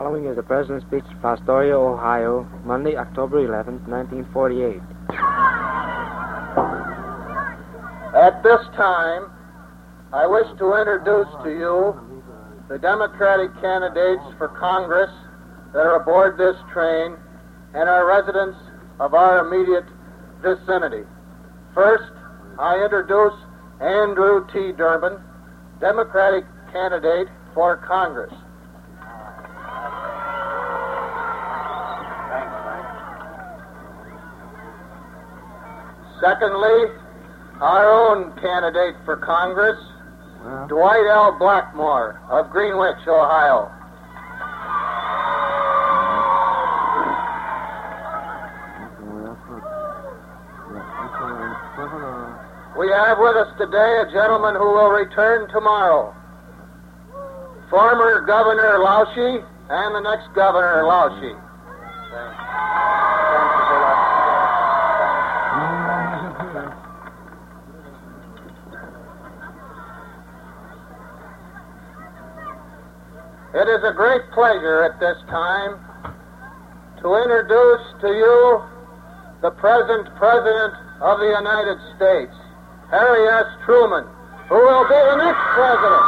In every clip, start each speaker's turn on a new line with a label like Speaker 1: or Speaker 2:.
Speaker 1: Following is the President's speech in Fostoria, Ohio, Monday, October 11th, 1948.
Speaker 2: At this time, I wish to introduce to you the Democratic candidates for Congress that are aboard this train and are residents of our immediate vicinity. First, I introduce Andrew T. Durbin, Democratic candidate for Congress. Secondly, our own candidate for Congress, Dwight L. Blackmore of Greenwich, Ohio. We have with us today a gentleman who will return tomorrow, former Governor Lauschie and the next Governor Lauschie. It is a great pleasure at this time to introduce to you the present President of the United States, Harry S. Truman, who will be the next President.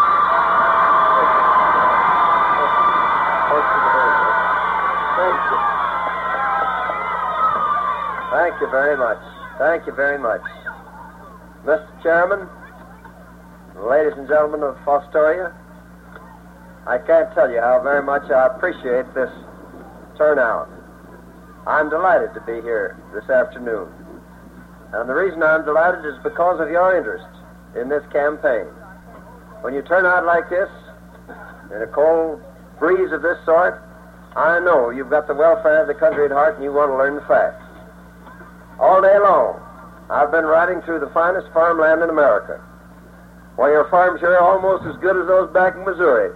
Speaker 3: Thank you very much. Thank you very much. Mr. Chairman, ladies and gentlemen of Fostoria, I can't tell you how very much I appreciate this turnout. I'm delighted to be here this afternoon. And the reason I'm delighted is because of your interest in this campaign. When you turn out like this, in a cold breeze of this sort, I know you've got the welfare of the country at heart and you want to learn the facts. All day long, I've been riding through the finest farmland in America. Why, your farms here are almost as good as those back in Missouri.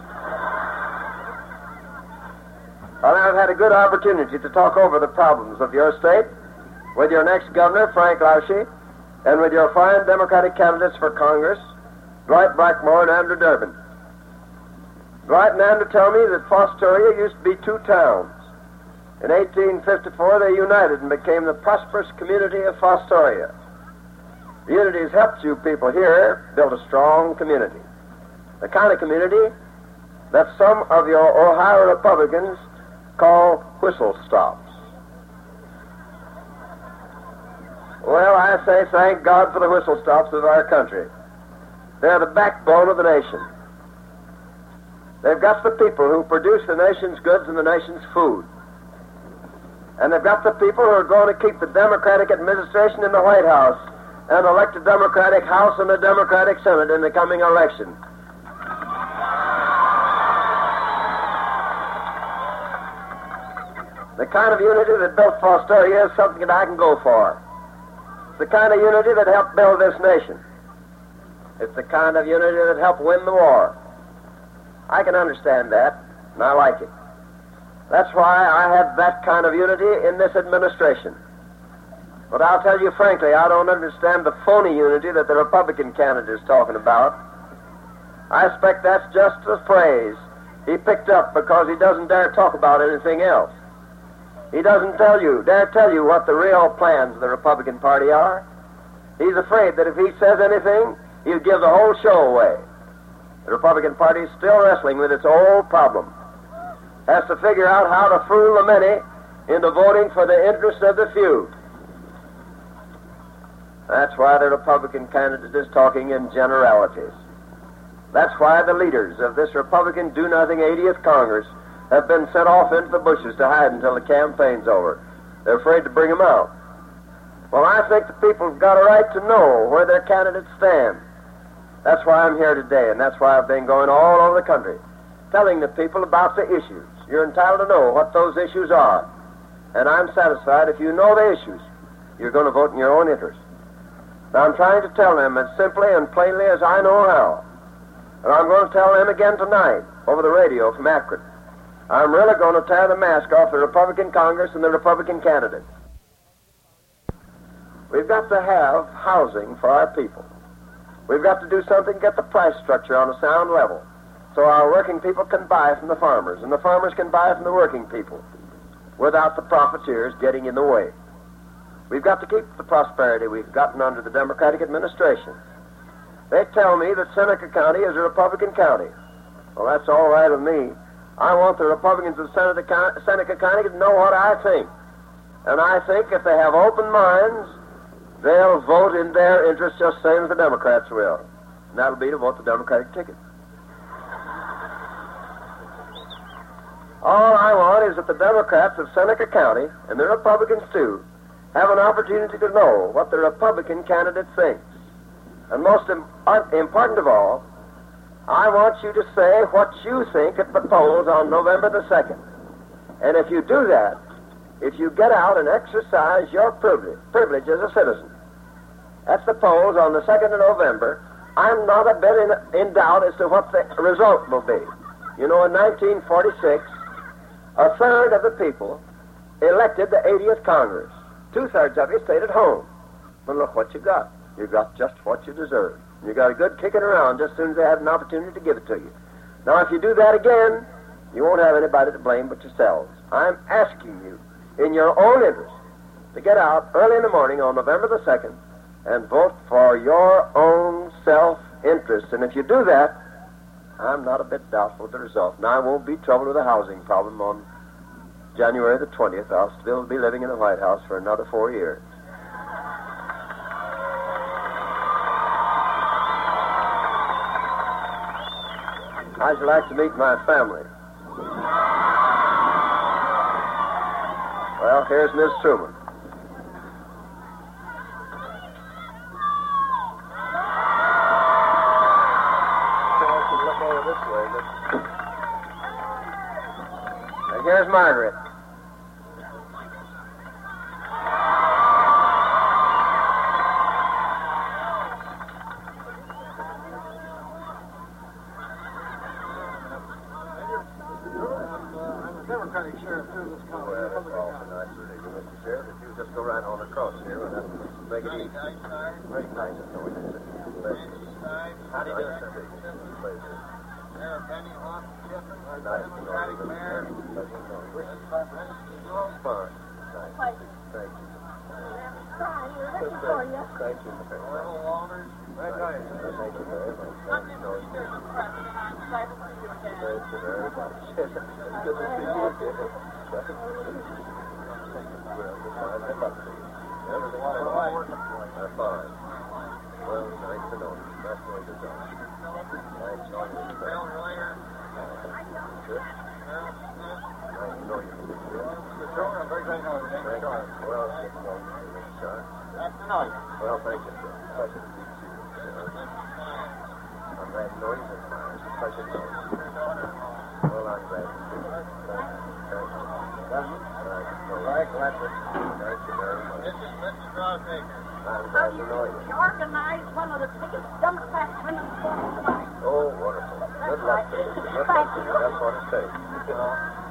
Speaker 3: And I've had a good opportunity to talk over the problems of your state with your next governor, Frank Lauschie, and with your fine Democratic candidates for Congress, Dwight Blackmore and Andrew Durbin. Dwight and Andrew tell me that Fostoria used to be two towns. In 1854, they united and became the prosperous community of Fostoria. The unity has helped you people here build a strong community. The kind of community that some of your Ohio Republicans call whistle stops. Well, I say thank God for the whistle stops of our country. They're the backbone of the nation. They've got the people who produce the nation's goods and the nation's food. And they've got the people who are going to keep the Democratic administration in the White House and elect a Democratic House and a Democratic Senate in the coming election. The kind of unity that built Fostoria is something that I can go for. It's the kind of unity that helped build this nation. It's the kind of unity that helped win the war. I can understand that, and I like it. That's why I have that kind of unity in this administration. But I'll tell you frankly, I don't understand the phony unity that the Republican candidate is talking about. I expect that's just a phrase he picked up because he doesn't dare talk about anything else. He doesn't dare tell you what the real plans of the Republican Party are. He's afraid that if he says anything, he'll give the whole show away. The Republican Party is still wrestling with its old problem. Has to figure out how to fool the many into voting for the interest of the few. That's why the Republican candidate is talking in generalities. That's why the leaders of this Republican do-nothing 80th Congress have been sent off into the bushes to hide until the campaign's over. They're afraid to bring them out. Well, I think the people have got a right to know where their candidates stand. That's why I'm here today, and that's why I've been going all over the country, telling the people about the issues. You're entitled to know what those issues are. And I'm satisfied if you know the issues, you're going to vote in your own interest. Now, I'm trying to tell them as simply and plainly as I know how. And I'm going to tell them again tonight over the radio from Akron. I'm really going to tear the mask off the Republican Congress and the Republican candidates. We've got to have housing for our people. We've got to do something to get the price structure on a sound level. so our working people can buy from the farmers, and the farmers can buy from the working people without the profiteers getting in the way. We've got to keep the prosperity we've gotten under the Democratic administration. They tell me that Seneca County is a Republican county. Well, that's all right with me. I want the Republicans of Seneca County to know what I think. And I think if they have open minds, they'll vote in their interest just the same as the Democrats will. And that'll be to vote the Democratic ticket. All I want is that the Democrats of Seneca County, and the Republicans too, have an opportunity to know what the Republican candidate thinks. And most important of all, I want you to say what you think at the polls on November the 2nd. And if you do that, if you get out and exercise your privilege as a citizen at the polls on the 2nd of November, I'm not a bit in doubt as to what the result will be. You know, in 1946, a third of the people elected the 80th Congress. Two-thirds of you stayed at home. But look what you got. You got just what you deserve. You got a good kicking around just as soon as they had an opportunity to give it to you. Now, if you do that again, you won't have anybody to blame but yourselves. I'm asking you, in your own interest, to get out early in the morning on November the 2nd and vote for your own self-interest. And if you do that, I'm not a bit doubtful of the result. Now, I won't be troubled with a housing problem on January the 20th. I'll still be living in the White House for another 4 years. How'd you like to meet my family? Well, here's Miss Truman. And here's Margaret.
Speaker 2: Democratic sheriff through this county.
Speaker 3: Well, that's awful nice of you, Mr. Sheriff. If you just go right on across here, and that'll make it easy. Very nice of knowing you. How do you do, sir? Sheriff Benny Hawk, Democratic mayor. Fine. Thank you. Thank you. Little Walters. Thank you very much. Thank you very much. Good to see you again. Fine. Well, nice to know you. That's going to go. Nice to know you. Good. Nice to know you. I'm very glad to know you. Thank you. Well, good to know you, sir. Nice to know you. Well, thank you, sir. Pleasure to meet you, sir. I'm glad to know you, Mr. Myers. Pleasure to know you. Well, I'm glad to see you. Thank you. Right, glad to see you. Thank you very much. This is Mr. Broadacre. I'm glad to know you.
Speaker 4: You organized one of the biggest Democrat winners for tonight.
Speaker 3: Oh, wonderful. Good luck to you. Good luck to you. That's what it takes.